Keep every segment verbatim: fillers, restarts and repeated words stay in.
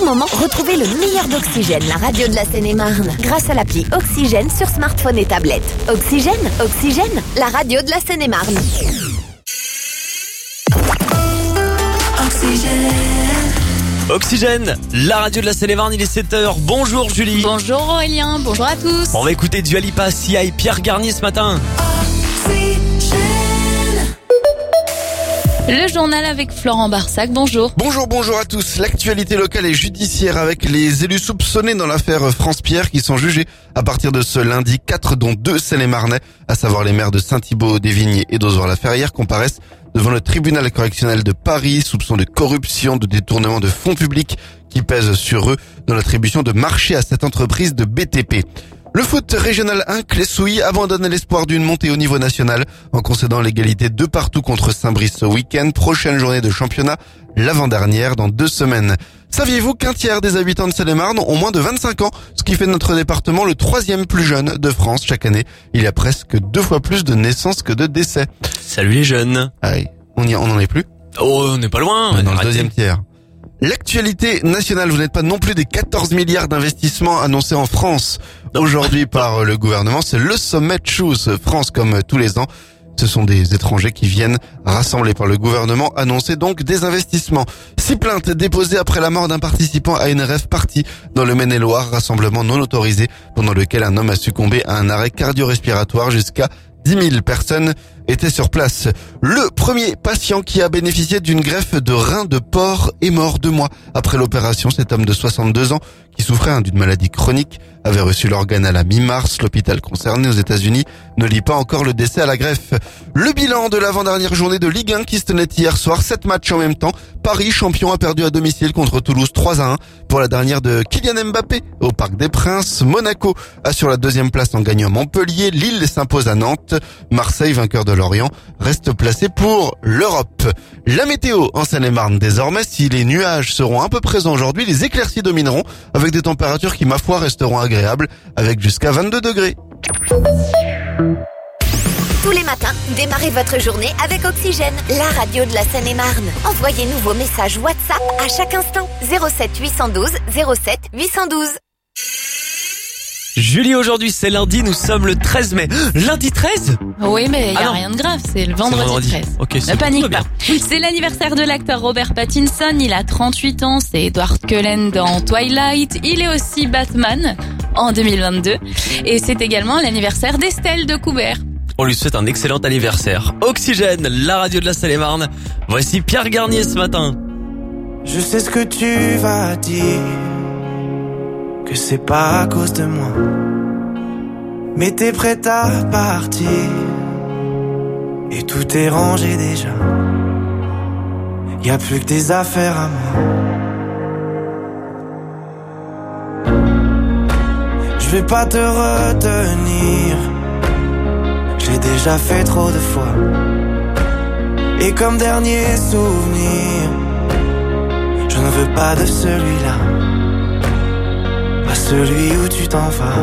moment, retrouvez le meilleur d'Oxygène, la radio de la Seine-et-Marne, grâce à l'appli Oxygène sur smartphone et tablette. Oxygène, Oxygène, la radio de la Seine-et-Marne. Oxygène. Oxygène, la radio de la Seine-et-Marne, il est sept heures. Bonjour Julie. Bonjour Aurélien, bonjour à tous. On va écouter Dua Lipa, Sia et Pierre Garnier ce matin. Le journal avec Florent Barsac, bonjour. Bonjour, bonjour à tous. L'actualité locale et judiciaire avec les élus soupçonnés dans l'affaire France-Pierre qui sont jugés à partir de ce lundi. Quatre dont deux Seine-et-Marnais, à savoir les maires de Saint-Thibault-des-Vignes et d'Ozoir-la-Ferrière, comparaissent devant le tribunal correctionnel de Paris, soupçon de corruption, de détournement de fonds publics qui pèsent sur eux dans l'attribution de marchés à cette entreprise de B T P. Le foot régional un, Clessouilly abandonne l'espoir d'une montée au niveau national en concédant l'égalité de partout contre Saint-Brice ce week-end. Prochaine journée de championnat, l'avant-dernière dans deux semaines. Saviez-vous qu'un tiers des habitants de Seine-et-Marne ont moins de vingt-cinq ans, ce qui fait de notre département le troisième plus jeune de France chaque année. Il y a presque deux fois plus de naissances que de décès. Salut les jeunes. Allez, on y, on en est plus? Oh, on n'est pas loin. On est dans Arrêtez. le deuxième tiers. L'actualité nationale, vous n'êtes pas non plus des quatorze milliards d'investissements annoncés en France aujourd'hui par le gouvernement. C'est le sommet Choose France comme tous les ans. Ce sont des étrangers qui viennent rassemblés par le gouvernement annoncer donc des investissements. Six plaintes déposées après la mort d'un participant à une rave party dans le Maine-et-Loire, rassemblement non autorisé pendant lequel un homme a succombé à un arrêt cardio-respiratoire. Jusqu'à dix mille personnes étaient sur place. Le premier patient qui a bénéficié d'une greffe de rein de porc est mort deux mois après l'opération. Cet homme de soixante-deux ans qui souffrait hein, d'une maladie chronique avait reçu l'organe à la mi-mars. L'hôpital concerné aux États-Unis ne lie pas encore le décès à la greffe. Le bilan de l'avant-dernière journée de Ligue un qui se tenait hier soir. Sept matchs en même temps. Paris, champion, a perdu à domicile contre Toulouse trois à un pour la dernière de Kylian Mbappé au Parc des Princes. Monaco assure la deuxième place en gagnant Montpellier. Lille s'impose à Nantes. Marseille, vainqueur de Lorient, reste placé pour l'Europe. La météo en Seine-et-Marne désormais, si les nuages seront un peu présents aujourd'hui, les éclaircies domineront avec des températures qui, ma foi, resteront agréables avec jusqu'à vingt-deux degrés. Tous les matins, démarrez votre journée avec Oxygène, la radio de la Seine-et-Marne. Envoyez-nous vos messages WhatsApp à chaque instant. zéro sept huit un deux zéro sept huit un deux. Julie, aujourd'hui c'est lundi, nous sommes le treize mai. Lundi treize? Oui, mais il Ah n'y a non. rien de grave, c'est le vendredi, vendredi. treize. Ok, c'est Ne bon, panique tout va pas. C'est l'anniversaire de l'acteur Robert Pattinson, il a trente-huit ans, c'est Edward Cullen dans Twilight, il est aussi Batman en deux mille vingt-deux et c'est également l'anniversaire d'Estelle de Coubert. On lui souhaite un excellent anniversaire. Oxygène, la radio de la Seine-et-Marne. Voici Pierre Garnier ce matin. Je sais ce que tu vas dire, que c'est pas à cause de moi, mais t'es prête à partir et tout est rangé déjà. Y a plus que des affaires à moi. Je vais pas te retenir, j'ai déjà fait trop de fois. Et comme dernier souvenir, je ne veux pas de celui-là, pas celui où tu t'en vas.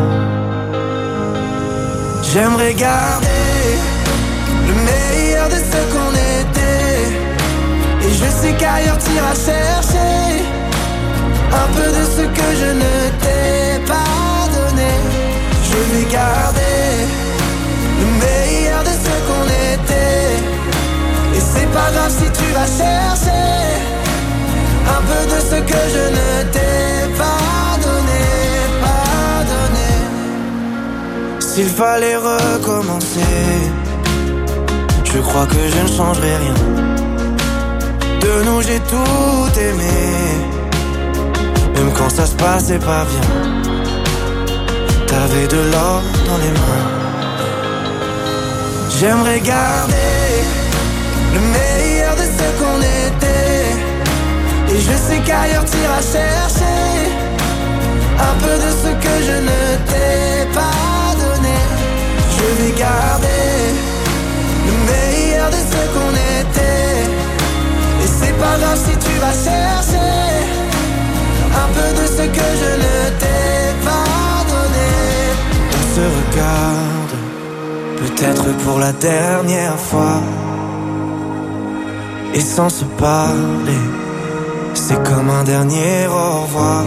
J'aimerais garder le meilleur de ce qu'on était, et je sais qu'ailleurs t'iras chercher un peu de ce que je ne t'ai pas donné. Je vais garder le meilleur de ce qu'on était, et c'est pas grave si tu vas chercher un peu de ce que je ne t'ai pas donné, pas donné. S'il fallait recommencer, je crois que je ne changerai rien. De nous j'ai tout aimé, même quand ça se passait pas bien. T'avais de l'or dans les mains. J'aimerais garder le meilleur de ce qu'on était, et je sais qu'ailleurs t'iras chercher un peu de ce que je ne t'ai pas donné. Je vais garder le meilleur de ce qu'on était, et c'est pas grave si tu vas chercher un peu de ce que je ne t'ai pas donné. On se regarde, peut-être pour la dernière fois, et sans se parler, c'est comme un dernier au revoir.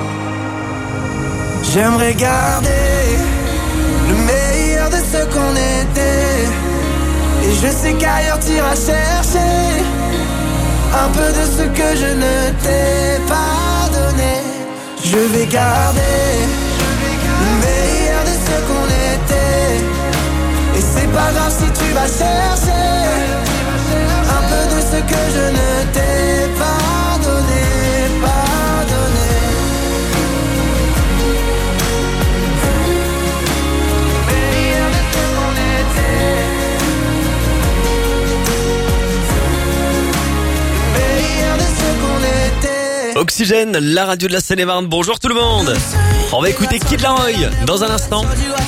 J'aimerais garder le meilleur de ce qu'on était. Et je sais qu'ailleurs t'iras chercher un peu de ce que je ne t'ai pas donné. Je vais garder le meilleur de ce qu'on était. Et c'est pas grave si tu vas chercher un peu de ce que je ne t'ai pas donné, pas donné. Le meilleur de ce qu'on était. Le meilleur de ce qu'on était. Oxygène, la radio de la Seine-et-Marne. Bonjour tout le monde. On va écouter Kid Laroi dans un instant.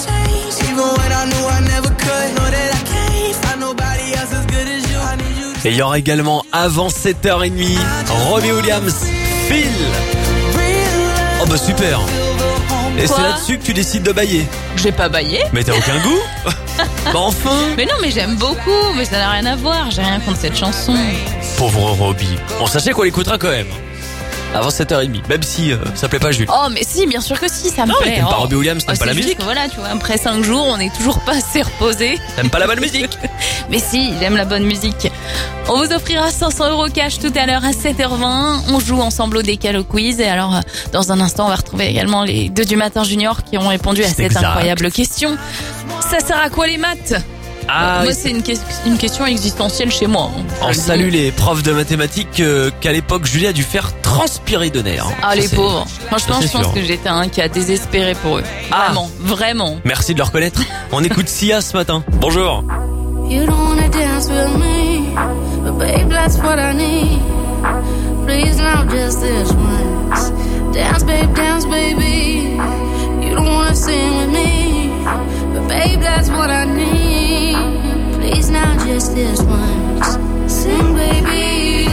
Et il y aura également avant sept heures trente Robbie Williams, Phil. Oh bah super. Et Quoi c'est là-dessus que tu décides de bailler. J'ai pas baillé. Mais t'as aucun goût. Bah enfin. Mais non, mais j'aime beaucoup, mais ça n'a rien à voir. J'ai rien contre cette chanson. Pauvre Robbie. On sachait qu'on l'écoutera quand même. Avant sept heures trente, même si euh, ça plaît pas à Jules. Oh, mais si, bien sûr que si, ça me Non, mais plaît. t'aimes pas Oh. Robbie Williams, t'aimes Oh, pas la c'est juste musique. que voilà, tu vois, après cinq jours, on est toujours pas assez reposé. T'aimes pas la bonne musique. Mais si, j'aime la bonne musique. On vous offrira cinq cents euros cash tout à l'heure à sept heures vingt. On joue ensemble au décal au quiz. Et alors, euh, dans un instant, on va retrouver également les deux du matin junior qui ont répondu à C'est cette exact. incroyable question. Ça sert à quoi les maths? Ah, Moi, oui. c'est une, que- une question existentielle chez moi. hein. On Je le dis. salue les profs de mathématiques euh, qu'à l'époque Julie a dû faire transpirer de nerfs. Ah, Ça, les c'est- pauvres. Franchement, ça, c'est je pense sûr. que j'étais un qui a désespéré pour eux. Ah. Vraiment, vraiment. Merci de le reconnaître. On écoute Sia ce matin. Bonjour. You don't wanna dance with me, but babe, that's what I need. Please, not just this once. Dance, babe, dance, baby. You don't wanna sing with me, but babe, that's what I need. Please, not just this once. Sing, baby.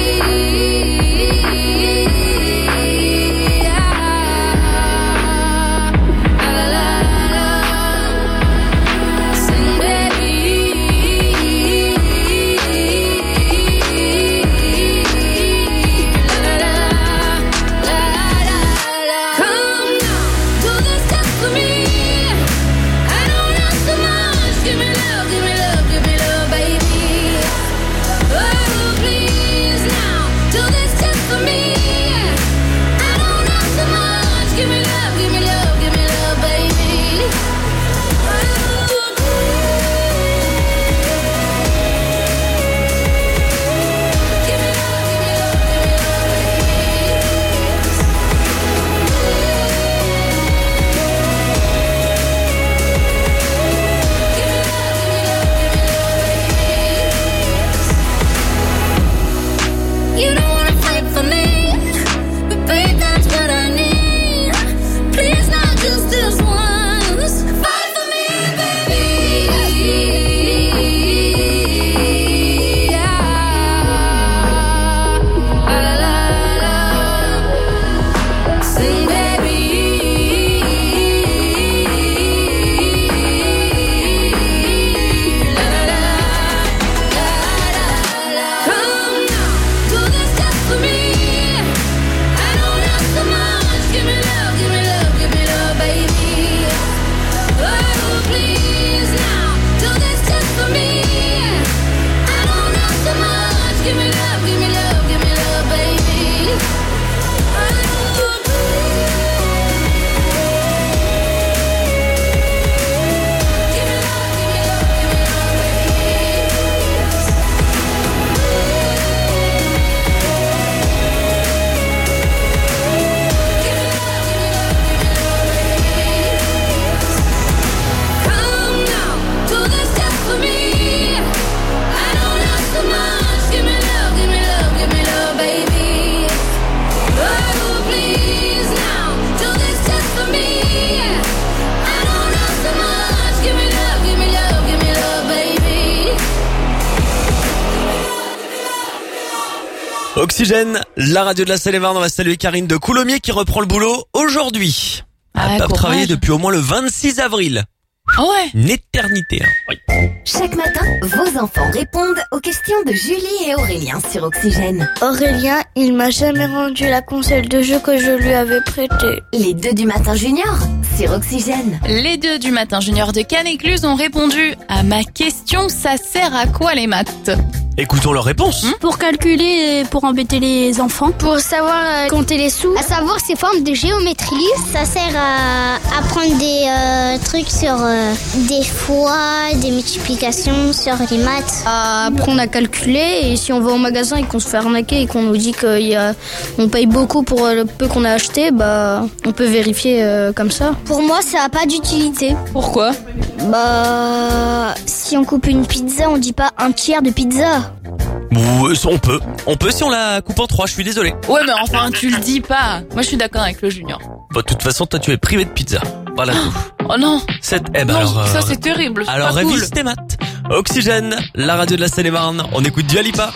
La, la, la. Sing, Come now, do this stuff for me. I don't ask so much. Give me love, give me love, give me love, baby. Oh, please now, do this stuff for me. I don't ask so much. Give me love, give me love, give me love, baby. Give me love, give me love, give me love, You don't wanna fight for me, but babe, that's what I need. Please, not just this once. Fight for me, baby. La, la, la. Sing, baby. La, la, la. Come now, do this stuff for me. I don't ask so much. Give me love, give me love, give me love, baby. Oh, please now, do this stuff for me. I don't ask so much. Give me love, give me love, give me love, baby. Give me love, give me love, give me love, baby. Come now, do this stuff for me. I don't ask so much. Give me love, give me love, give me love, baby. Oh, please now, do this stuff for me. I don't ask so much. Give me love, give me love, give me love, baby. Oxygène, la radio de la Seine-et-Marne. On va saluer Karine de Coulommiers qui reprend le boulot aujourd'hui. Elle Ah, n'a pas courage. travaillé depuis au moins le vingt-six avril. Ah ouais. Une éternité. Hein. Oui. Chaque matin, vos enfants répondent aux questions de Julie et Aurélien sur Oxygène. Aurélien, il m'a jamais rendu la console de jeu que je lui avais prêtée. Les deux du matin junior sur Oxygène. Les deux du matin junior de Cannes-Écluse ont répondu à ma question, ça sert à quoi les maths? Écoutons leurs réponses. Pour calculer et pour embêter les enfants. Pour savoir euh, compter les sous. À savoir ces formes de géométrie. Ça sert à apprendre des euh, trucs sur euh, des fois, des multiplications, sur les maths. À apprendre à calculer, et si on va au magasin et qu'on se fait arnaquer et qu'on nous dit qu'on paye beaucoup pour le peu qu'on a acheté, bah on peut vérifier euh, comme ça. Pour moi, ça n'a pas d'utilité. Pourquoi? Bah, si on coupe une pizza, on dit pas un tiers de pizza. Ou, euh, on peut. On peut si on la coupe en trois, je suis désolé. Ouais, mais enfin, tu le dis pas. Moi, je suis d'accord avec le junior. Bah, de toute façon, toi, tu es privé de pizza. Voilà tout. Oh non. C'est, eh ben Non, alors, ça euh, c'est terrible. c'est alors pas cool. révise tes maths. Oxygène, la radio de la Seine-et-Marne. On écoute Dua Lipa.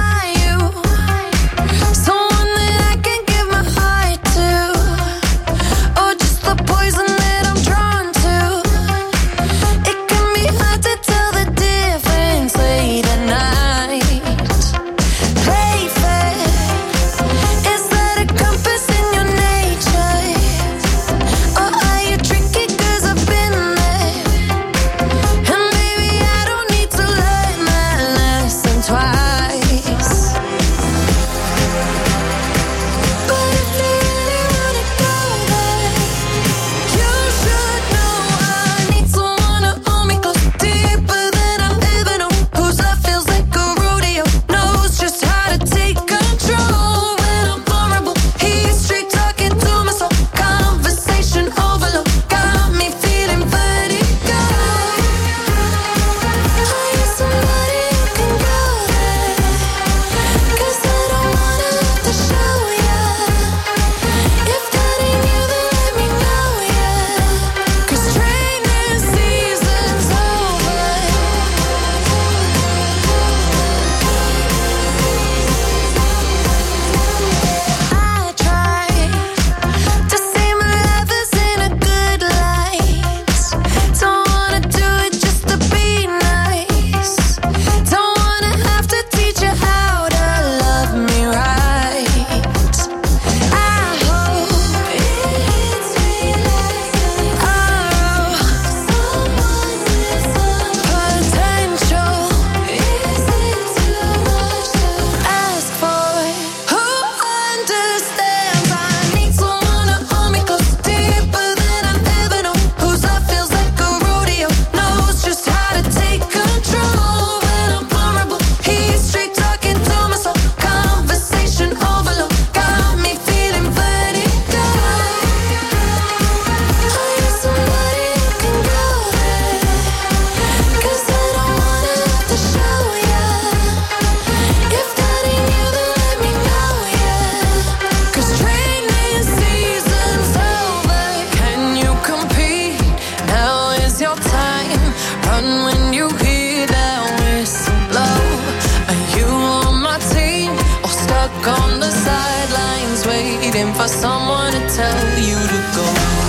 For someone to tell you to go.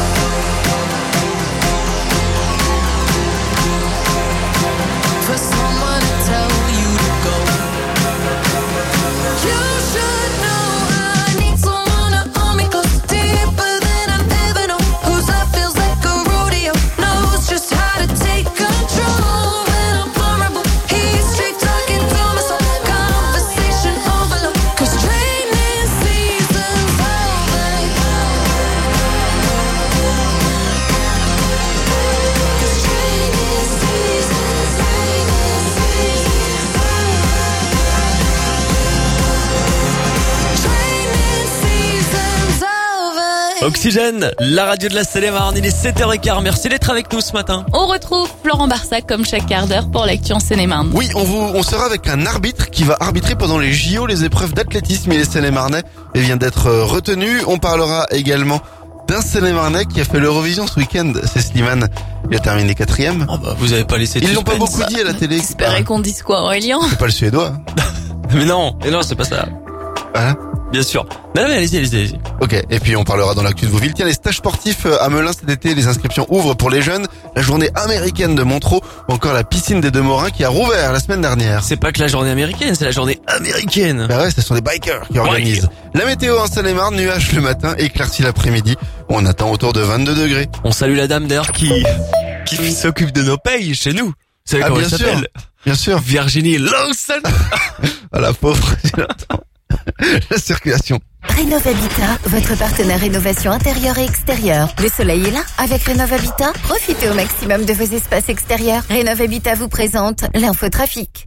For someone to tell you to go. You should know I need someone to hold me close, deeper than I've ever known. Whose love feels like a rodeo, knows just how to take control. When I'm vulnerable, he's straight talking to my soul. Conversation overload, 'cause training season's Oxygène, la radio de la Seine-et-Marne, il est sept heures quinze. Merci d'être avec nous ce matin. On retrouve Florent Barsac comme chaque quart d'heure pour l'actu en Seine-et-Marne. Oui, on vous, on sera avec un arbitre qui va arbitrer pendant les J O les épreuves d'athlétisme. Il est Seine-et-Marnais et vient d'être retenu. On parlera également d'un Seine-et-Marnais qui a fait l'Eurovision ce week-end. C'est Slimane. Il a terminé quatrième. Oh bah, vous avez pas laissé de Ils l'ont pas suspense. beaucoup dit à la télé. J'espérais qu'on dise quoi, Aurélien? C'est pas le Suédois. Mais non, mais non, c'est pas ça. Voilà. Bien sûr. Non, non, mais allez-y, allez-y, allez-y. Ok, et puis on parlera dans l'actu de vos villes. Tiens, les stages sportifs à Melun cet été, les inscriptions ouvrent pour les jeunes. La journée américaine de Montreux ou encore la piscine des Deux-Morins qui a rouvert la semaine dernière. C'est pas que la journée américaine, c'est la journée américaine. Bah ouais, ce sont des bikers qui organisent. Ouais. La météo en Seine-et-Marne, nuages le matin, éclairci l'après-midi. On attend autour de vingt-deux degrés. On salue la dame d'ailleurs qui qui s'occupe de nos payes chez nous. Vous savez Ah, comment bien elle sûr. s'appelle? Bien sûr. Virginie Lawson. Ah, la pauvre. La circulation. Rénov Habitat, votre partenaire rénovation intérieure et extérieure. Le soleil est là. Avec Rénov Habitat, profitez au maximum de vos espaces extérieurs. Rénov Habitat vous présente l'infotrafic.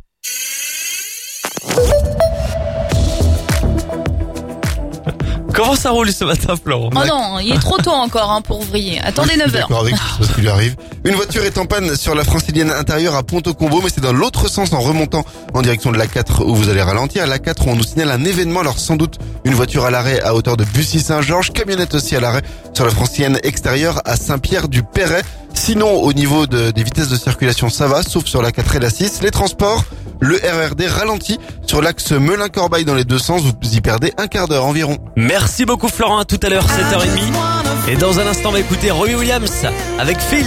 Comment ça roule ce matin, Florent? Oh non, il est trop tôt encore hein, pour ouvrier. Attendez Oui, je suis neuf heures. D'accord avec ce qui lui arrive. Une voiture est en panne sur la francilienne intérieure à Pont-au-Combo, mais c'est dans l'autre sens en remontant en direction de l'A quatre où vous allez ralentir. À l'A quatre, on nous signale un événement, alors sans doute une voiture à l'arrêt à hauteur de Bussy-Saint-Georges, camionnette aussi à l'arrêt sur la francilienne extérieure à Saint-Pierre-du-Perret. Sinon, au niveau de, des vitesses de circulation, ça va, sauf sur la quatre et la six. Les transports, le R R D ralentit sur l'axe Melun-Corbeil dans les deux sens. Vous y perdez un quart d'heure environ. Merci beaucoup Florent, à tout à l'heure, sept heures trente. Et dans un instant, on va écouter Robbie Williams avec Phil.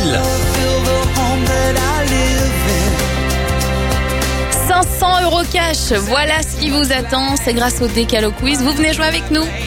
cinq cents euros cash, voilà ce qui vous attend. C'est grâce au Décalo Quiz. Vous venez jouer avec nous.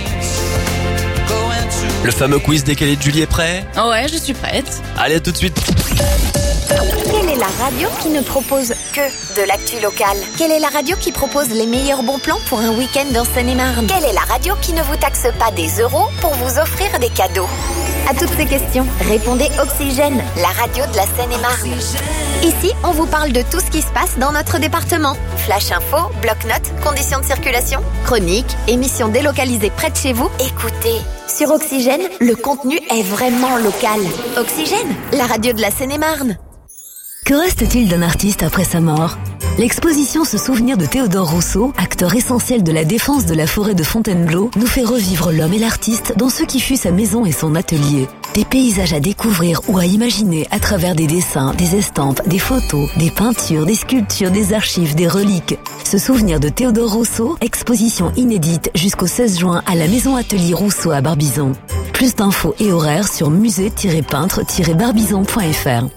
Le fameux quiz décalé de Julie est prêt? Oh ouais, je suis prête. Allez, à tout de suite. Quelle est la radio qui ne propose que de l'actu locale? Quelle est la radio qui propose les meilleurs bons plans pour un week-end dans Seine-et-Marne? Quelle est la radio qui ne vous taxe pas des euros pour vous offrir des cadeaux? À toutes ces questions, répondez Oxygène, la radio de la Seine-et-Marne. Ici, on vous parle de tout ce qui se passe dans notre département. Flash info, bloc-notes, conditions de circulation, chroniques, émissions délocalisées près de chez vous. Écoutez, sur Oxygène, le contenu est vraiment local. Oxygène, la radio de la Seine-et-Marne. Que reste-t-il d'un artiste après sa mort? L'exposition Se souvenir de Théodore Rousseau, acteur essentiel de la défense de la forêt de Fontainebleau, nous fait revivre l'homme et l'artiste dans ce qui fut sa maison et son atelier. Des paysages à découvrir ou à imaginer à travers des dessins, des estampes, des photos, des peintures, des sculptures, des archives, des reliques. Se souvenir de Théodore Rousseau, exposition inédite jusqu'au seize juin à la maison atelier Rousseau à Barbizon. Plus d'infos et horaires sur musée tiret peintre tiret barbizon point f r.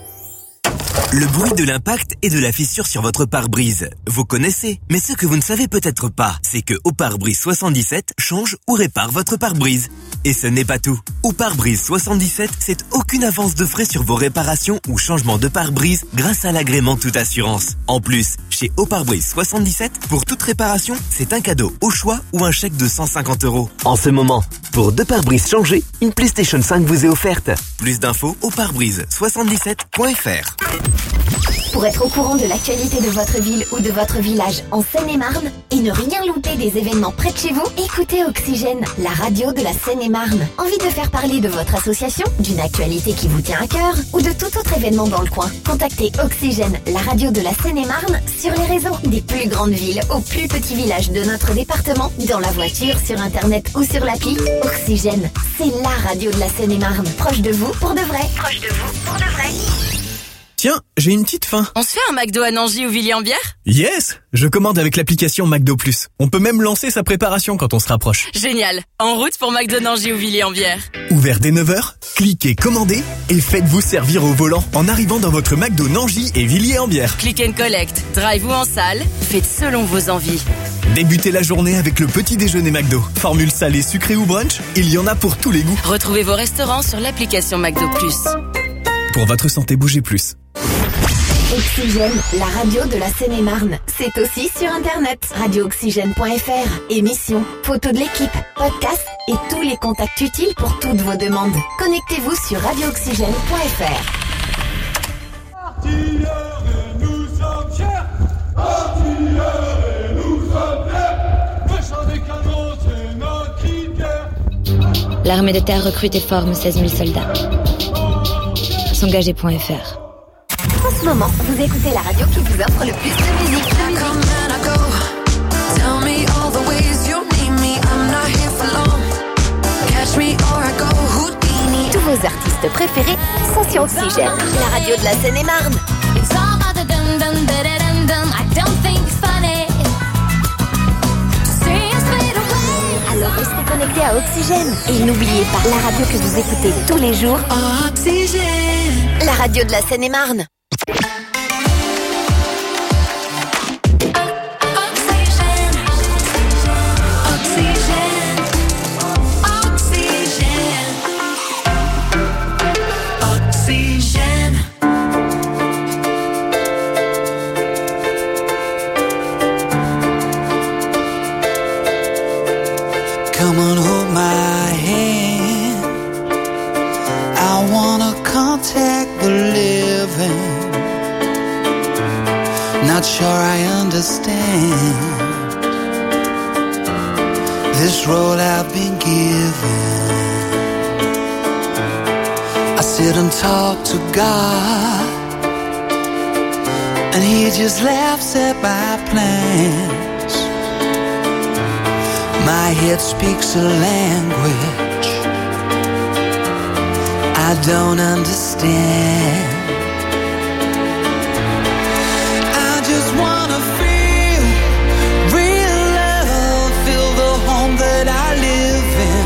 Le bruit de l'impact et de la fissure sur votre pare-brise. Vous connaissez, mais ce que vous ne savez peut-être pas, c'est que Au Pare-Brise soixante-dix-sept change ou répare votre pare-brise. Et ce n'est pas tout. Au Pare-Brise soixante-dix-sept, c'est aucune avance de frais sur vos réparations ou changements de pare-brise grâce à l'agrément toute assurance. En plus, chez Au Pare-Brise soixante-dix-sept, pour toute réparation, c'est un cadeau au choix ou un chèque de cent cinquante euros. En ce moment, pour deux pare-brises changés, une PlayStation cinq vous est offerte. Plus d'infos au pare-brise soixante-dix-sept point f r. Pour être au courant de l'actualité de votre ville ou de votre village en Seine-et-Marne et ne rien louper des événements près de chez vous, écoutez Oxygène, la radio de la Seine-et-Marne. Envie de faire parler de votre association, d'une actualité qui vous tient à cœur ou de tout autre événement dans le coin? Contactez Oxygène, la radio de la Seine-et-Marne sur les réseaux. Des plus grandes villes aux plus petits villages de notre département, dans la voiture, sur internet ou sur l'appli. Oxygène, c'est la radio de la Seine-et-Marne. Proche de vous pour de vrai. Proche de vous pour de vrai. Tiens, j'ai une petite faim. On se fait un McDo à Nangy ou Villiers-en-Bière? Yes! Je commande avec l'application McDo Plus. On peut même lancer sa préparation quand on se rapproche. Génial! En route pour McDo Nangy ou Villiers-en-Bière. Ouvert dès neuf heures, cliquez commandez et faites-vous servir au volant en arrivant dans votre McDo Nangy et Villiers-en-Bière. Click and collect, drive ou en salle, faites selon vos envies. Débutez la journée avec le petit déjeuner McDo. Formule salée, sucrée ou brunch, il y en a pour tous les goûts. Retrouvez vos restaurants sur l'application McDo Plus. Pour votre santé, bougez plus. Oxygène, la radio de la Seine-et-Marne. C'est aussi sur internet. radio oxygène point f r. Émissions, photos de l'équipe, podcasts et tous les contacts utiles pour toutes vos demandes. Connectez-vous sur radio oxygène point f r. Nous sommes fiers. Artilleurs et nous sommes fiers. Le chant des canons, c'est notre critère. L'armée de terre recrute et forme seize mille soldats. S'engager point f r. En ce moment, vous écoutez la radio qui vous offre le plus de musique. Tous vos artistes préférés sont sur Oxygène, la radio de la Seine-et-Marne. Alors restez connectés à Oxygène. Et n'oubliez pas, la radio que vous écoutez tous les jours, Oxygène, la radio de la Seine-et-Marne. Come on, hold my hand. I wanna contact the living. Not sure I understand this role I've been given. I sit and talk to God, and He just laughs at my plans. My head speaks a language I don't understand. I just wanna feel real love, feel the home that I live in.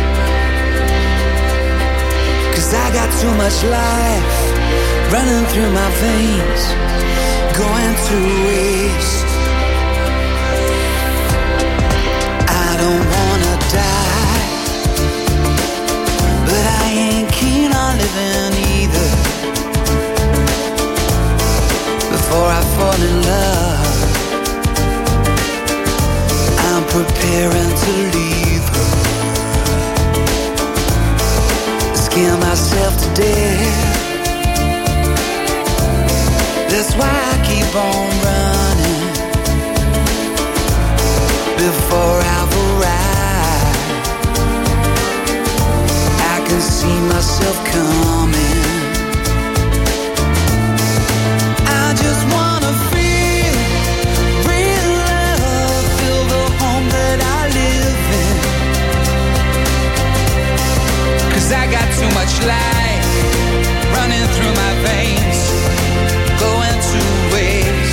'Cause I got too much life running through my veins, going to waste. I don't wanna die, but I ain't keen on living either. Before I fall in love, I'm preparing to leave her. Scare myself to death. That's why I keep on running. Before I've arrived, I can see myself coming. I just wanna feel real love, feel the home that I live in. 'Cause I got too much life running through my veins, going to waste.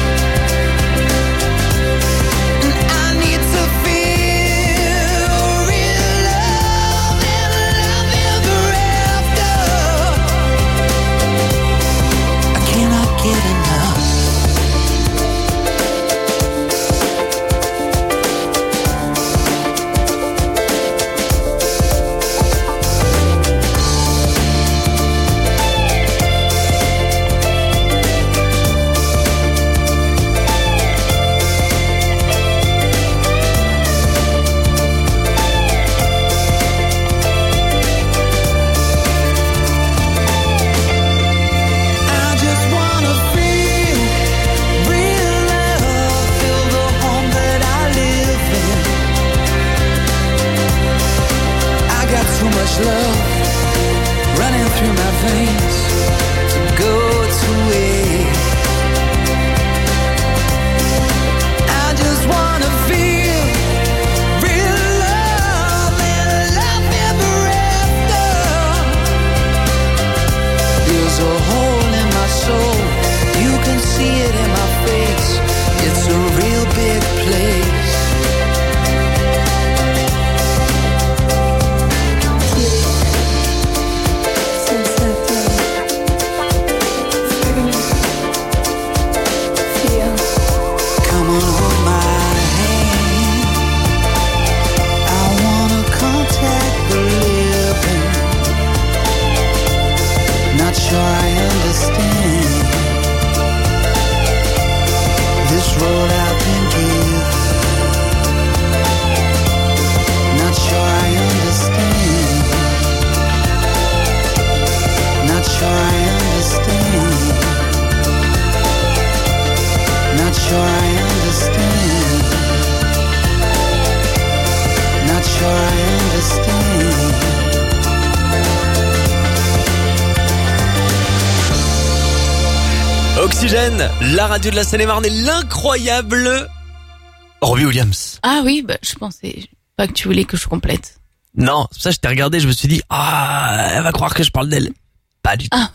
Love running through my veins to go to waste. I just wanna feel real love and love ever after. There's a hole in my soul, you can see it in my face. It's a real big place. Sure I understand this road I've been given. Not sure I understand. Not sure I understand. Not sure I understand. Not sure I understand. Oxygène, la radio de la Seine-et-Marne et l'incroyable Robbie Williams. Ah oui, bah, je pensais pas que tu voulais que je complète. Non, c'est pour ça que je t'ai regardé, je me suis dit, ah, elle va croire que je parle d'elle. Pas du tout. Ah oui.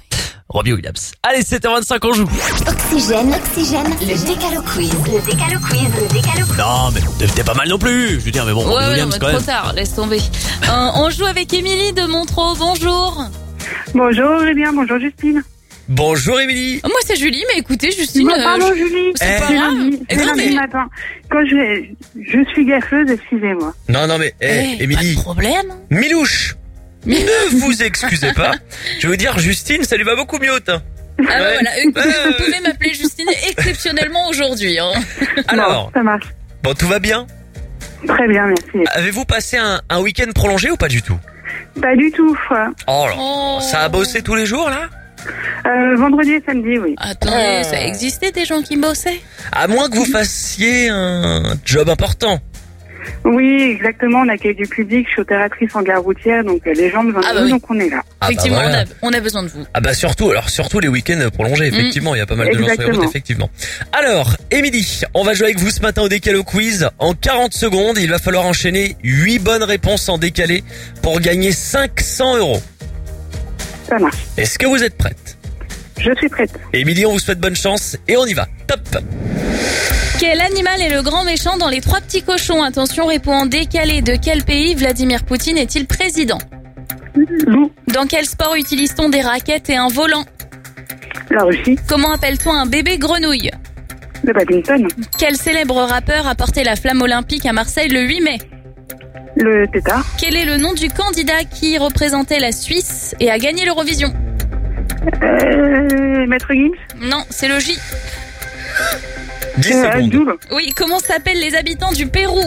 Robbie Williams. Allez, sept heures vingt-cinq, on joue. Oxygène, Oxygène, le Décalo Quiz. Le Décalo Quiz, le Décalo Quiz. Non, mais t'es pas mal non plus. Je veux dire, mais bon, Ouais, Robbie ouais, Williams non, quand mais même. trop tard, laisse tomber. Euh, on joue avec Émilie de Montreux, bonjour. Bonjour Aurélien, bonjour Justine. Bonjour Émilie. Moi c'est Julie, mais écoutez Justine... Non, pardon euh, je- Julie, C'est Eh. pas c'est grave. lundi, c'est Écoutez, lundi matin. Quand je, je suis gaffeuse, excusez-moi. Non, non, mais, eh, eh, pas Émilie. de problème. Milouche. Ne vous excusez pas. Je veux dire, Justine, ça lui va beaucoup mieux, hein. Ah bah Ouais. voilà, écoutez, Ouais. vous pouvez m'appeler Justine exceptionnellement aujourd'hui. Hein. Alors, Bon, ça marche. bon, tout va bien? Très bien, merci. Avez-vous passé un, un week-end prolongé ou pas du tout? Pas du tout. Oh là, Oh. ça a bossé tous les jours, là? Euh, vendredi et samedi, oui. Attendez, ça existait des gens qui bossaient? À moins que vous fassiez un job important. Oui, exactement, on accueille du public, je suis opératrice en gare routière, donc euh, les gens me Ah vendent bah oui. donc on est là. Ah bah Effectivement, voilà. on, a, on a besoin de vous. Ah bah surtout, alors surtout les week-ends prolongés, effectivement, il y a pas mal de gens sur les Exactement. routes, effectivement. Alors, Émilie, on va jouer avec vous ce matin au Décalo Quiz. En quarante secondes, il va falloir enchaîner huit bonnes réponses en décalé pour gagner cinq cents euros. Ça marche. Est-ce que vous êtes prête? Je suis prête. Émilie, on vous souhaite bonne chance et on y va. Top. Quel animal est le grand méchant dans les trois petits cochons? Attention, répond en décalé. De quel pays Vladimir Poutine est-il président? Loup, Dans quel sport utilise-t-on des raquettes et un volant? la Russie, Comment appelle-t-on un bébé grenouille? le badminton, Quel célèbre rappeur a porté la flamme olympique à Marseille le huit mai? le tétard, Quel est le nom du candidat qui représentait la Suisse et a gagné l'Eurovision? euh, Maître Gims, Non, c'est le J. dix euh, secondes. Abdoul, Oui, comment s'appellent les habitants du Pérou?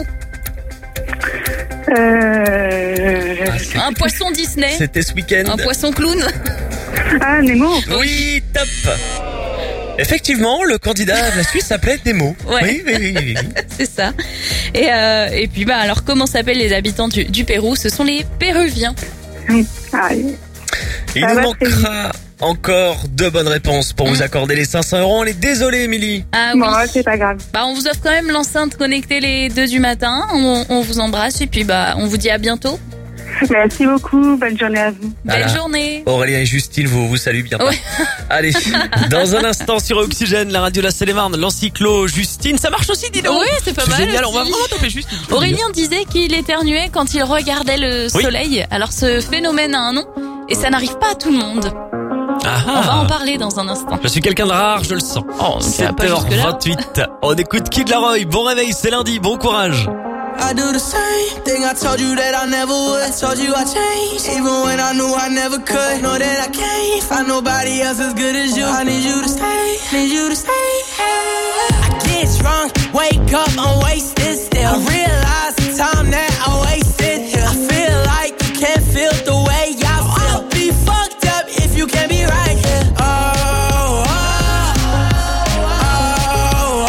euh, Un poisson Disney? C'était ce week-end. Un poisson clown? ah, Nemo, Oui, top. Effectivement, le candidat de la Suisse s'appelait Nemo. Ouais. Oui, oui, oui, oui, oui. C'est ça. Et, euh, et puis, bah, alors, comment s'appellent les habitants du, du Pérou? Ce sont les Péruviens. ah, Il Ça nous va très vite. manquera encore deux bonnes réponses pour vous accorder les cinq cents euros. On est désolé, Émilie. Ah oui. bon, c'est pas grave. Bah, on vous offre quand même l'enceinte connectée les deux du matin. On, on vous embrasse et puis, bah, on vous dit à bientôt. Merci beaucoup, bonne journée à vous. Belle Voilà. journée. Aurélien et Justine vous, vous saluent bien. Ouais. Allez, dans un instant sur Oxygène, la radio de la Seine-et-Marne, l'encyclo Justine. Ça marche aussi, dis donc. Oui, c'est pas mal Génial, on va aussi. vraiment taper Justine. Aurélien disait qu'il éternuait quand il regardait le Oui. soleil. Alors, ce phénomène a un nom et ça n'arrive pas à tout le monde. Ah, On va en parler dans un instant. Je suis quelqu'un de rare, je le sens. Oh, tu vas pas sept heures jusque-là. vingt-huit. On écoute Kid Laroi. Bon réveil, c'est lundi. Bon courage. I do the same thing I told you that I never would. I told you I changed, even when I knew I never could. Know that I can't find nobody else as good as you. I need you to stay, need you to stay. I get drunk, wake up, I'm wasted still. I realize the time that I wasted here. I feel like you can't feel the way I feel. I'll be fucked up if you can't be right here. Oh, oh, oh, oh,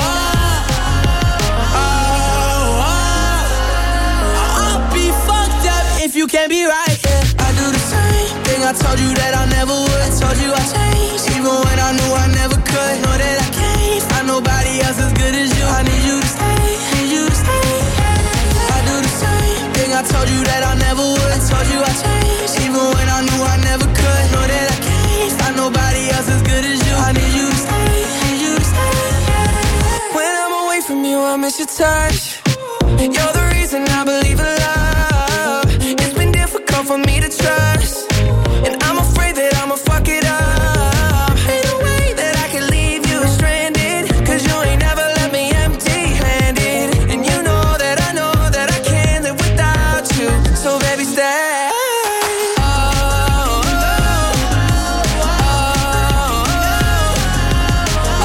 oh, oh. I'll be fucked up if you can't be right here. I do the same thing I told you that I never would. I told you I changed, even when I knew I never could. Know that I can't find nobody else as good as you. I need you to stay, need you to stay. I do the same thing I told you that I never would. I told you I changed, even when I knew I never could. Know that I can't find nobody else as good as you. I need you to stay, need you to stay. When I'm away from you, I miss your touch. You're the reason I believe in love. It's been difficult for me to trust, and I'm afraid that I'ma fuck it up. Ain't no way that I can leave you stranded, 'cause you ain't never left me empty-handed. And you know that I know that I can't live without you. So baby, stay. Oh, oh, oh, oh,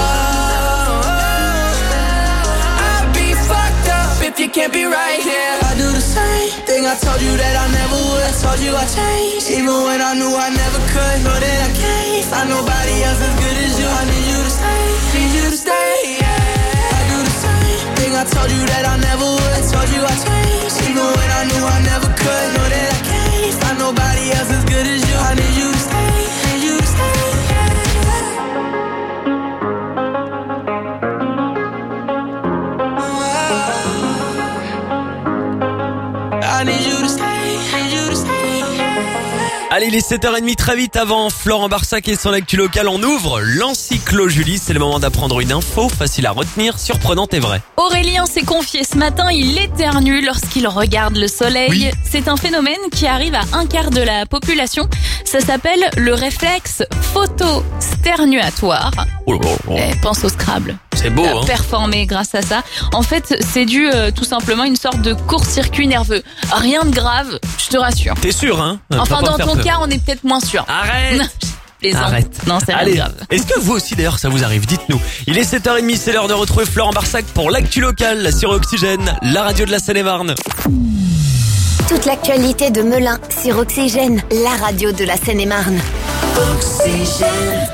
oh. I'd be fucked up if you can't be right here. I do the same thing I told you that I never would. I told you I changed, even when I knew I never could. Know that I can't find nobody else as good as you. I need you to stay, need you to stay. Yeah. I do the same thing I told you that I never would. I told you I changed, even when I knew I never could. Know that I can't find nobody else as good as you. I need you to stay, need you to stay. I need you to stay, need you to stay. Allez, il est sept heures trente très vite avant Florent Barsac et son actu local. On ouvre l'encyclo Julie. C'est le moment d'apprendre une info facile à retenir, surprenante et vraie. Aurélien s'est confié ce matin, il éternue lorsqu'il regarde le soleil. Oui. C'est un phénomène qui arrive à un quart de la population. Ça s'appelle le réflexe photosternuatoire. Oh là là. Eh, pense au Scrabble. C'est beau, hein. Performer grâce à ça. En fait, c'est dû euh, tout simplement à une sorte de court-circuit nerveux. Rien de grave, je te rassure. T'es sûr, hein? Enfin, Faut pas dans faire ton peur. cas, on est peut-être moins sûr. Arrête! Plaisante. Arrête. Non, c'est rien Allez, de grave. est-ce que vous aussi d'ailleurs ça vous arrive? Dites-nous. Il est sept heures trente, c'est l'heure de retrouver Florent Barsac pour l'actu locale sur Oxygène, la radio de la Seine-et-Marne. Toute l'actualité de Melun sur Oxygène, la radio de la Seine-et-Marne. Oxygène.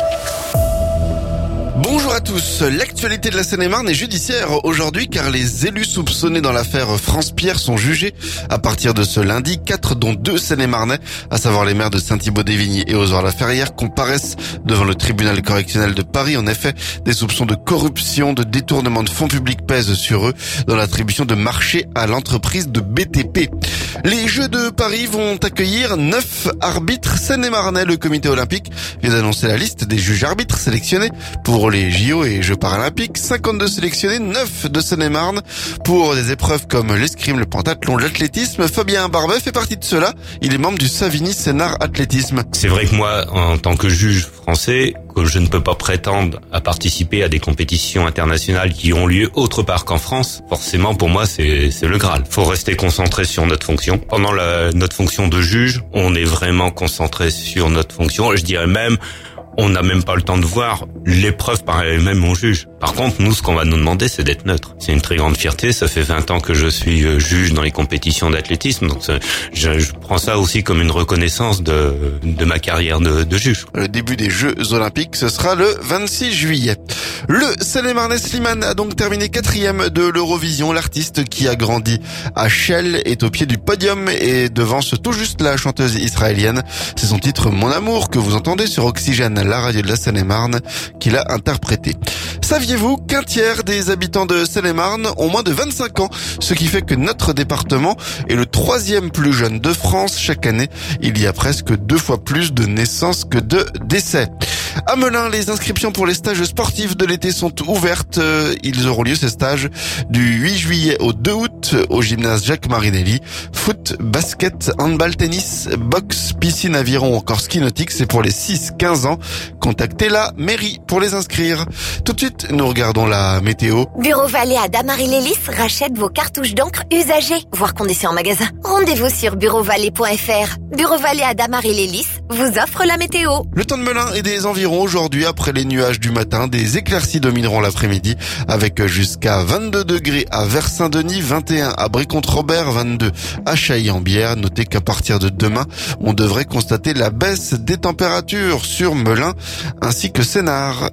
Bonjour à tous. L'actualité de la Seine-et-Marne est judiciaire aujourd'hui car les élus soupçonnés dans l'affaire France-Pierre sont jugés à partir de ce lundi. Quatre dont deux Seine-et-Marnais, à savoir les maires de Saint-Thibaud-d'Evigny et Ozoir-la-Ferrière, comparaissent devant le tribunal correctionnel de Paris. En effet, des soupçons de corruption, de détournement de fonds publics pèsent sur eux dans l'attribution de marchés à l'entreprise de B T P. Les Jeux de Paris vont accueillir neuf arbitres seine-et-marnais. Le comité olympique vient d'annoncer la liste des juges arbitres sélectionnés pour les J O et Jeux paralympiques. cinquante-deux sélectionnés, neuf de Seine-et-Marne pour des épreuves comme l'escrime, le pentathlon, l'athlétisme. Fabien Barbet fait partie de cela. Il est membre du Savigny Sénart Athlétisme. C'est vrai que moi, en tant que juge français, que je ne peux pas prétendre à participer à des compétitions internationales qui ont lieu autre part qu'en France. Forcément, pour moi, c'est c'est le Graal. Faut rester concentré sur notre fonction. Pendant la, notre fonction de juge, on est vraiment concentré sur notre fonction. Je dirais même, on n'a même pas le temps de voir l'épreuve par elle-même, on juge. Par contre, nous, ce qu'on va nous demander, c'est d'être neutre. C'est une très grande fierté. Ça fait vingt ans que je suis juge dans les compétitions d'athlétisme. Donc, je, je prends ça aussi comme une reconnaissance de, de ma carrière de, de juge. Le début des Jeux Olympiques, ce sera le vingt-six juillet. Le Seine-et-Marnais Slimane a donc terminé quatrième de l'Eurovision. L'artiste qui a grandi à Chelles est au pied du podium et devance tout juste la chanteuse israélienne. C'est son titre Mon Amour que vous entendez sur Oxygène, la radio de la Seine-et-Marne, qu'il a interprété. Saviez-vous qu'un tiers des habitants de Seine-et-Marne ont moins de vingt-cinq ans, ce qui fait que notre département est le troisième plus jeune de France. Chaque année, il y a presque deux fois plus de naissances que de décès. À Melun, les inscriptions pour les stages sportifs de l'été sont ouvertes. Ils auront lieu, ces stages, du huit juillet au deux août au gymnase Jacques Marinelli. Foot, basket, handball, tennis, boxe, piscine, aviron ou encore ski nautique, c'est pour les six quinze ans. Contactez la mairie pour les inscrire. Tout de suite, nous regardons la météo. Bureau Vallée à Damary-les-Lys rachète vos cartouches d'encre usagées, voire conditions en magasin. Rendez-vous sur bureau vallée point f r. Bureau Vallée à Damary-les-Lys vous offre la météo. Le temps de Melun et des environs aujourd'hui, après les nuages du matin, des éclaircies domineront l'après-midi avec jusqu'à vingt-deux degrés à Vers-Saint-Denis, vingt et un à Bréconte-Robert, vingt-deux à Chailly-en-Bière. Notez qu'à partir de demain, on devrait constater la baisse des températures sur Melun ainsi que Sénart.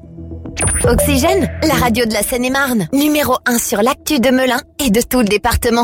Oxygène, la radio de la Seine-et-Marne, numéro un sur l'actu de Melun et de tout le département.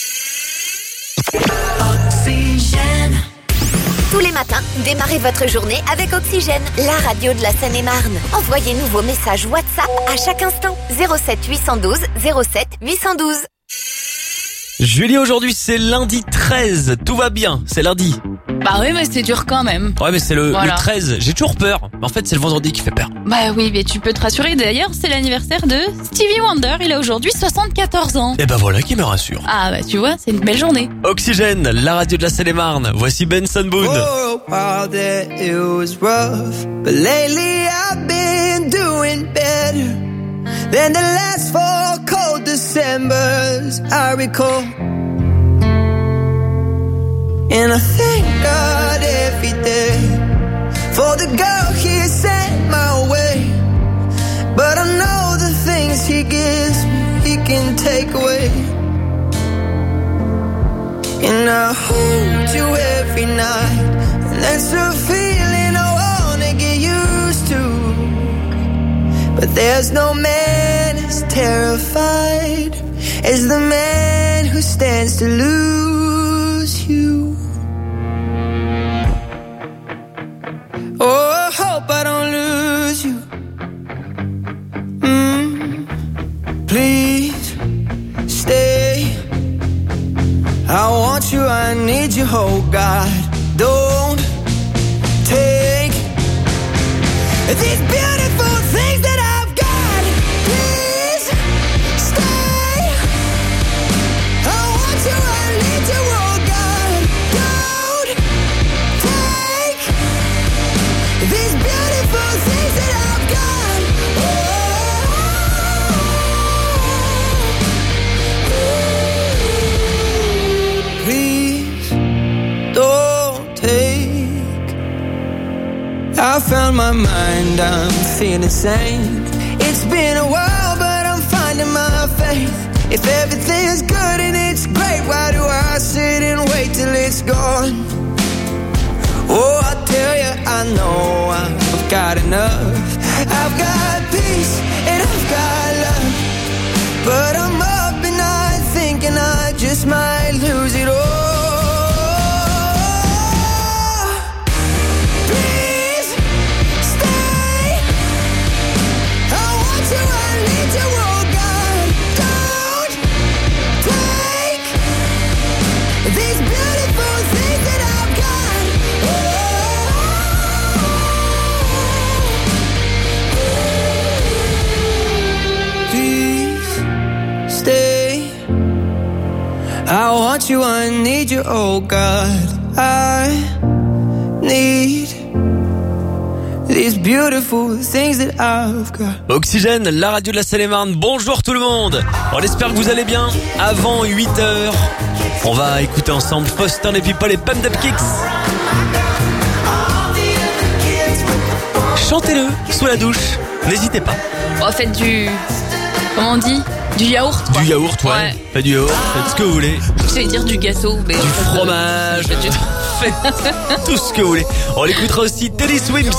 Oxygène. Tous les matins, démarrez votre journée avec Oxygène, la radio de la Seine-et-Marne. Envoyez-nous vos messages WhatsApp à chaque instant. zéro sept huit cent douze zéro sept huit cent douze. Julie, aujourd'hui c'est lundi treize, tout va bien, c'est lundi. Bah oui, mais c'est dur quand même. Ouais, mais c'est le, Voilà. le treize, j'ai toujours peur. Mais en fait, c'est le vendredi qui fait peur. Bah oui, mais tu peux te rassurer. D'ailleurs, c'est l'anniversaire de Stevie Wonder. Il a aujourd'hui soixante-quatorze ans. Et ben voilà qui me rassure. Ah bah tu vois, c'est une belle journée. Oxygène, la radio de la Seine-et-Marne. Voici Benson Boone. For a while there it was rough, but lately I've been doing better than the last four cold Decembers I recall. And I thank God every day for the girl He sent my way. But I know the things He gives me, He can take away. And I hold you every night, and that's a feeling I wanna get used to. But there's no man as terrified as the man who stands to lose you. Oh, I hope I don't lose you. Mm, please stay. I want you, I need you, oh God. Don't these beautiful things that I've got. Please stay. I want you, I need you, oh God. Don't take these beautiful things that I've got. Oh, please don't take. I found my mind, I'm feeling sane. It's been a while, but I'm finding my faith. If everything's good and it's great, why do I sit and wait till it's gone? Oh, I tell you, I know I've got enough. I've got peace and I've got love, but I'm up and I thinking I just might lose it all. Please stay. I want you, I need you, oh God. Don't take these beautiful things that I've got. Please stay. I want you, I need you, oh God. I need these beautiful things that I've got. Oxygène, la radio de la Seine-et-Marne. Bonjour tout le monde. On espère que vous allez bien. Avant huit heures, on va écouter ensemble Foster et People et Pump Up Kicks. Chantez-le sous la douche. N'hésitez pas. Oh, faites du... Comment on dit? Du yaourt, quoi. Du yaourt, ouais. Ouais. Faites du yaourt, faites ce que vous voulez. J'allais dire du gâteau, mais... Du fromage. Du... Faites tout ce que vous voulez. On l'écoutera aussi Teddy Swims.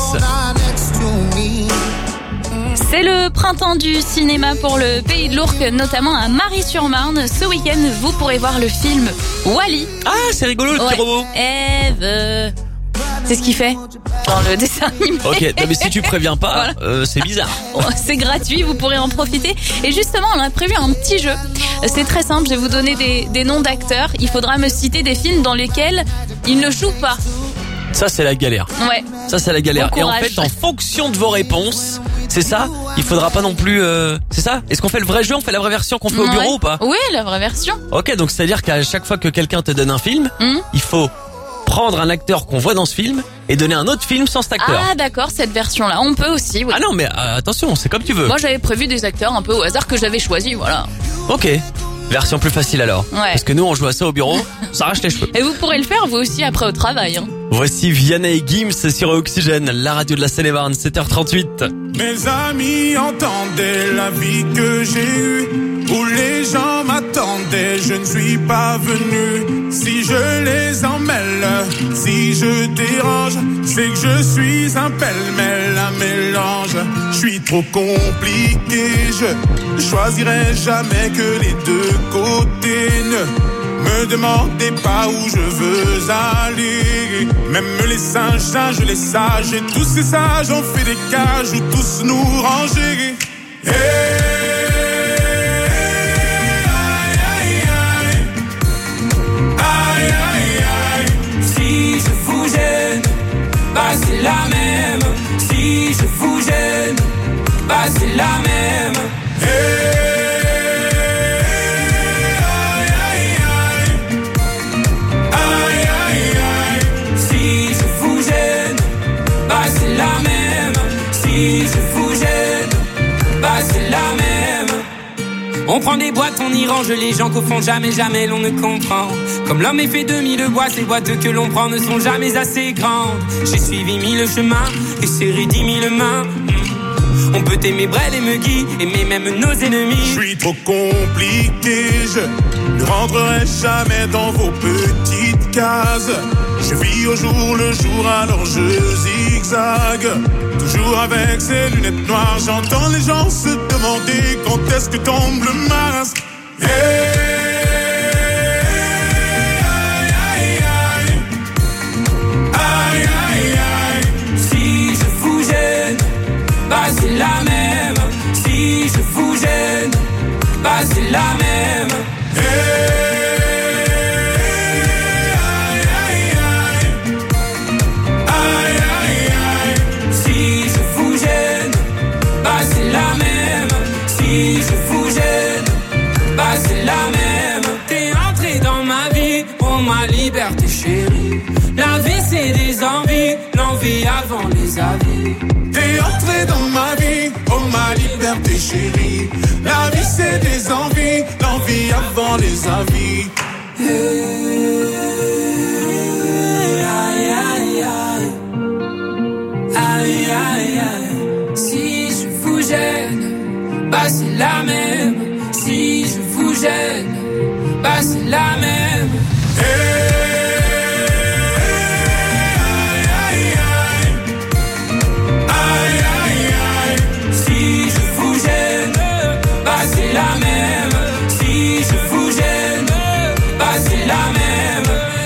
C'est le printemps du cinéma pour le Pays de l'Ourcq, notamment à Marie-sur-Marne. Ce week-end, vous pourrez voir le film Wall-E. Ah, c'est rigolo le petit Ouais. robot. Eve. C'est ce qu'il fait dans le dessin animé. Ok, non, mais si tu préviens pas, Voilà. euh, c'est bizarre. Oh, c'est gratuit, vous pourrez en profiter. Et justement, on a prévu un petit jeu. C'est très simple, je vais vous donner des, des noms d'acteurs. Il faudra me citer des films dans lesquels ils ne jouent pas. Ça, c'est la galère. Ouais. Ça, c'est la galère. Bon Et en courage. fait, en fonction de vos réponses, c'est ça, il faudra pas non plus... Euh... C'est ça? Est-ce qu'on fait le vrai jeu? On fait la vraie version qu'on fait au Ouais. bureau ou pas? Oui, la vraie version. Ok, donc c'est-à-dire qu'à chaque fois que quelqu'un te donne un film, Hum. il faut prendre un acteur qu'on voit dans ce film et donner un autre film sans cet acteur. Ah d'accord, cette version-là, on peut aussi. Oui. Ah non, mais euh, attention, c'est comme tu veux. Moi, j'avais prévu des acteurs un peu au hasard que j'avais choisi, voilà. Ok, version plus facile alors. Ouais. Parce que nous, on joue à ça au bureau, on s'arrache les cheveux. Et vous pourrez le faire vous aussi après au travail. Hein. Voici Vianney et Gims sur Oxygène, la radio de la Seine-et-Marne, sept heures trente-huit. Mes amis entendaient la vie que j'ai eue, où les gens m'attendaient, je ne suis pas venu. Si je les emmêle, si je dérange, c'est que je suis un pêle-mêle, un mélange. Je suis trop compliqué, je choisirai jamais que les deux côtés. Ne me demandez pas où je veux aller. Même les singes, singes, les sages, et tous ces sages ont fait des cages où tous nous ranger. Hey, aïe, aïe, aïe. Aïe, aïe, aïe. Si je vous gêne, bah c'est la même. Si je vous gêne, bah c'est la même. Hey. Si je vous gêne, bah c'est la même. On prend des boîtes, on y range les gens qu'au fond jamais, jamais l'on ne comprend. Comme l'homme est fait de mille boîtes, les boîtes que l'on prend ne sont jamais assez grandes. J'ai suivi mille chemins et serré dix mille mains. On peut aimer Brel et Megui, aimer même nos ennemis. Je suis trop compliqué, je ne rentrerai jamais dans vos petites cases. Je vis au jour le jour, alors je zigzague. Toujours avec ces lunettes noires, j'entends les gens se demander quand est-ce que tombe le masque. Hey, aïe, aïe, aïe. Aïe, aïe, aïe. Si je vous gêne, bah c'est la même. Si je vous gêne, bah c'est la même. Hey. Si je vous gêne, Si je vous gêne, bah c'est la même. T'es entré dans ma vie, pour ma liberté chérie. La vie c'est des envies, l'envie avant les avis. T'es entré dans ma vie, oh ma liberté chérie. La vie c'est des envies, l'envie avant les avis. Hey, aïe, aïe, aïe. Aïe, aïe, aïe. Si je vous gêne, bah c'est la même. Si je vous gêne, bah c'est la même. Si je vous gêne, bah c'est la même. Si je vous gêne, bah c'est la même.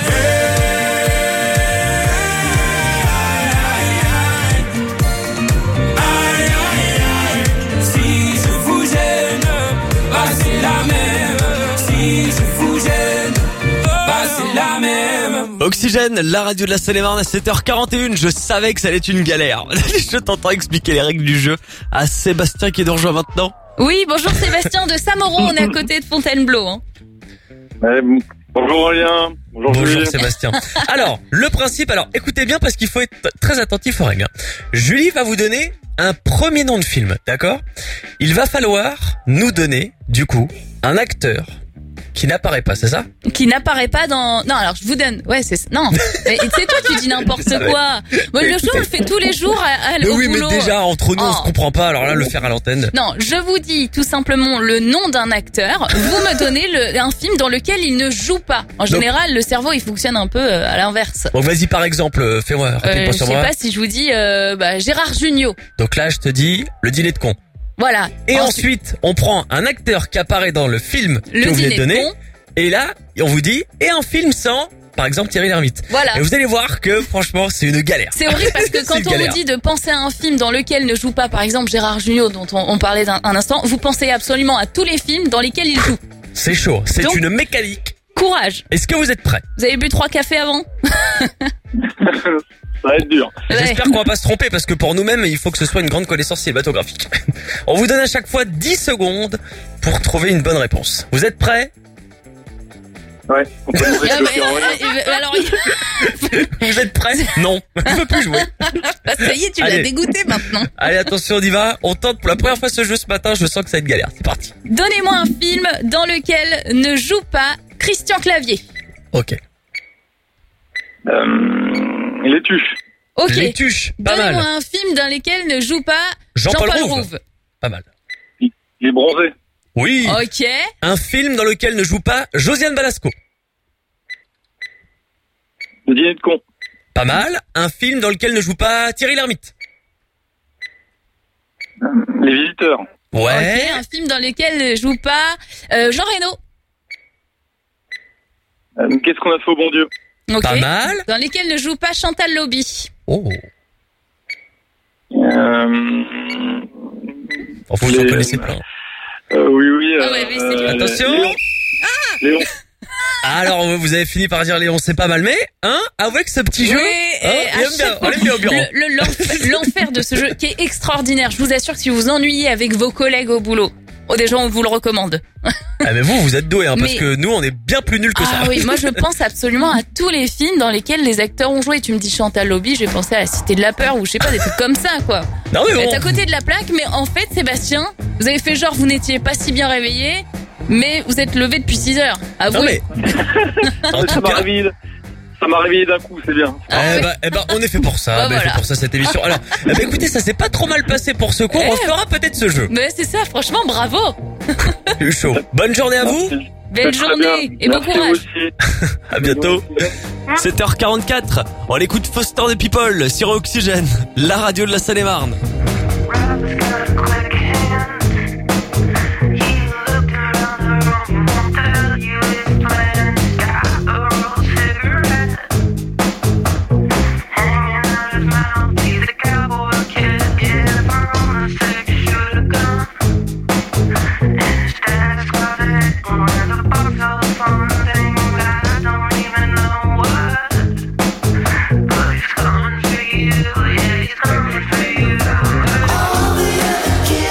Si je vous gêne, bah c'est la même. Si je vous gêne, bah c'est la même. Oxygène, la radio de la Seine-et-Marne à sept heures quarante et une. Je savais que ça allait être une galère. Je t'entends expliquer les règles du jeu à Sébastien qui nous rejoint maintenant. Oui, bonjour Sébastien de Saint-Mauro, on est à côté de Fontainebleau. Hein. Ouais, bonjour Aurélien. Bonjour, Bonjour Julie. Sébastien. Alors, le principe, alors écoutez bien parce qu'il faut être très attentif aux règles. Julie va vous donner un premier nom de film, d'accord ? Il va falloir nous donner, du coup, un acteur qui n'apparaît pas, c'est ça ? Qui n'apparaît pas dans... Non, alors je vous donne... Ouais, c'est... Non, mais c'est toi qui dis n'importe quoi. Moi, le jeu, on le fait tous les jours à, à, Mais au oui, boulot. mais déjà, entre nous, on Oh. se comprend pas, alors là, le faire à l'antenne. Non, je vous dis tout simplement le nom d'un acteur. Vous me donnez le, un film dans lequel il ne joue pas. En Donc- général, le cerveau, il fonctionne un peu euh, à l'inverse. Bon, vas-y, par exemple, euh, fais-moi, Euh, répète-moi je sur sais moi. pas si je vous dis euh, bah, Gérard Jugnot. Donc là, je te dis, le dîner de con. Voilà. Et ensuite, on prend un acteur qui apparaît dans le film Le que vous venez dîner de de donner. con. Et là, on vous dit, et un film sans, par exemple, Thierry Lhermitte. Voilà. Et vous allez voir que, franchement, c'est une galère. C'est horrible parce que C'est quand une on galère. vous dit de penser à un film dans lequel ne joue pas, par exemple, Gérard Jugnot, dont on, on parlait d'un un instant, vous pensez absolument à tous les films dans lesquels il joue. C'est chaud. C'est Donc- une mécanique. Courage. Est-ce que vous êtes prêts? Vous avez bu trois cafés avant? Ça va être dur. J'espère qu'on va pas se tromper parce que pour nous-mêmes, il faut que ce soit une grande connaissance cinématographique. On vous donne à chaque fois dix secondes pour trouver une bonne réponse. Vous êtes prêts? Ouais. On peut nous Ah, réfléchir, mais, Aurélien. euh, alors, il- Vous êtes prêts? Non. Je peux plus jouer. bah, ça y est, tu l'as Allez. dégoûté maintenant. Allez, attention, on y va. On tente pour la première fois ce jeu ce matin. Je sens que ça va être galère. C'est parti. Donnez-moi un film dans lequel ne joue pas Christian Clavier. Ok. Euh, les tuches. Ok. Les tuches. Pas Donnez-moi mal. un film dans lequel ne joue pas Jean-Paul Jean-Paul Rouve. Rouve. Pas mal. Les bronzés. Oui. Ok. Un film dans lequel ne joue pas Josiane Balasco. Le dîner de con. Pas mal. Un film dans lequel ne joue pas Thierry Lhermitte. Les visiteurs. Ouais. Ok, un film dans lequel ne joue pas euh, Jean Reno. Euh, Qu'est-ce qu'on a fait au bon Dieu? Ok. Pas mal. Dans lequel ne joue pas Chantal Lobby. Oh. Euh, Enfin, vous en Les- connaissez plein. euh, oui, oui. Ah ouais, mais c'est euh, dur. Attention. Léon. Léon. Alors, vous avez fini par dire Léon, c'est pas mal, mais, hein, avec ce petit jeu, Oui, hein, et on à aime bien, chaque on aime bien au bureau. Le- le- l'enfer, l'enfer de ce jeu qui est extraordinaire. Je vous assure que si vous vous ennuyez avec vos collègues au boulot, oh, déjà on vous le recommande. Ah, mais vous, vous êtes doués, hein, parce Mais- que nous, on est bien plus nuls que Ah ça. oui, moi je pense absolument à tous les films dans lesquels les acteurs ont joué. Tu me dis Chantal Lobby, j'ai pensé à La Cité de la Peur ou je sais pas, des trucs comme ça quoi. Non, mais Vous êtes bon. à côté de la plaque, mais en fait Sébastien, vous avez fait genre vous n'étiez pas si bien réveillé, mais vous êtes levé depuis six heures. Non, Avouez. mais, en Ça tout m'a cas, réveillé. Ça m'a réveillé d'un coup, c'est bien. eh ben, eh ben, on est fait pour ça, Bah, ben, voilà. fait pour ça cette émission. Alors, eh ben, écoutez, ça s'est pas trop mal passé pour ce coup, on Eh. refera peut-être ce jeu. Mais c'est ça, franchement, bravo. C'est chaud. Bonne journée à vous. Merci. Belle Très journée bien. et bon Merci courage. aussi. À bientôt. sept heures quarante-quatre. On l'écoute Foster de People sur Oxygène, la radio de la Seine-et-Marne. All the other kids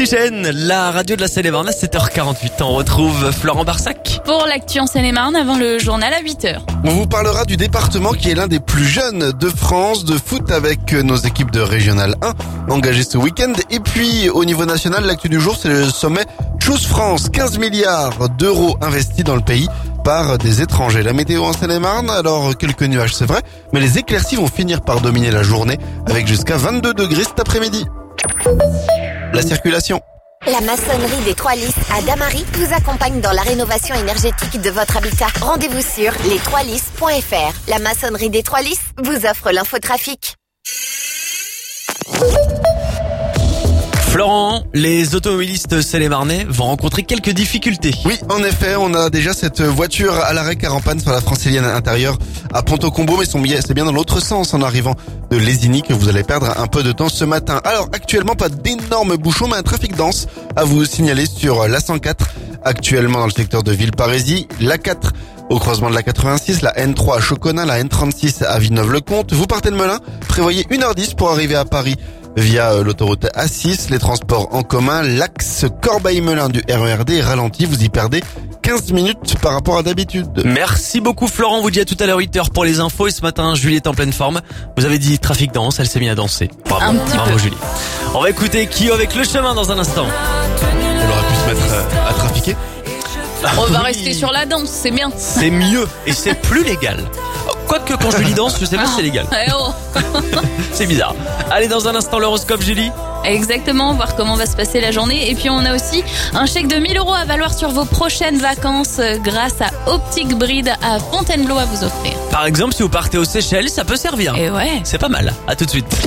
Oxygène, la radio de la Seine-et-Marne à sept heures quarante-huit. On retrouve Florent Barsac. Pour l'actu en Seine-et-Marne avant le journal à huit heures. On vous parlera du département qui est l'un des plus jeunes de France, de foot avec nos équipes de Régional un engagées ce week-end. Et puis au niveau national, l'actu du jour, c'est le sommet Choose France. quinze milliards d'euros investis dans le pays par des étrangers. La météo en Seine-et-Marne, alors quelques nuages c'est vrai, mais les éclaircies vont finir par dominer la journée avec jusqu'à vingt-deux degrés cet après-midi. La circulation. La maçonnerie des Trois Lys à Damary vous accompagne dans la rénovation énergétique de votre habitat. Rendez-vous sur les trois lys point f r. La maçonnerie des Trois Lys vous offre l'infotrafic. Florent, les automobilistes seine-et-marnais vont rencontrer quelques difficultés. Oui, en effet, on a déjà cette voiture à l'arrêt car en panne sur la francilienne intérieure à Ponto-Combo, mais c'est bien dans l'autre sens en arrivant de Lézigny que vous allez perdre un peu de temps ce matin. Alors actuellement, pas d'énormes bouchons, mais un trafic dense à vous signaler sur l'A cent quatre, actuellement dans le secteur de Villeparisis, l'A quatre au croisement de la quatre-vingt-six, la N trois à Choconin, la N trente-six à Villeneuve-le-Comte. Vous partez de Melun, prévoyez une heure dix pour arriver à Paris via l'autoroute A six, les transports en commun, l'axe Corbeil-Melun du R E R D est ralenti, vous y perdez quinze minutes par rapport à d'habitude. Merci beaucoup Florent, vous dit à tout à l'heure huit heures pour les infos et ce matin Julie est en pleine forme. Vous avez dit trafic dense, elle s'est mise à danser. Bravo, Un petit bravo peu. Julie. On va écouter Kyo avec Le Chemin dans un instant. Elle aurait pu se mettre à, à trafiquer. On va Oui, rester sur la danse, c'est bien. c'est mieux et c'est plus légal. Quoique quand Julie danse, je sais pas si c'est légal. Eh oh. C'est bizarre. Allez, dans un instant l'horoscope Julie. Exactement, voir comment va se passer la journée. Et puis on a aussi un chèque de mille euros à valoir sur vos prochaines vacances euh, grâce à Optique Bride à Fontainebleau à vous offrir. Par exemple, si vous partez aux Seychelles, ça peut servir. Et ouais. C'est pas mal. À tout de suite.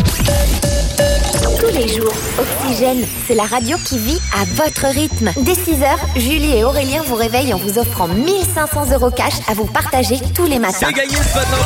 Tous les jours, Oxygène, c'est la radio qui vit à votre rythme. Dès six heures, Julie et Aurélien vous réveillent en vous offrant mille cinq cents euros cash à vous partager tous les matins. C'est gagné ce matin,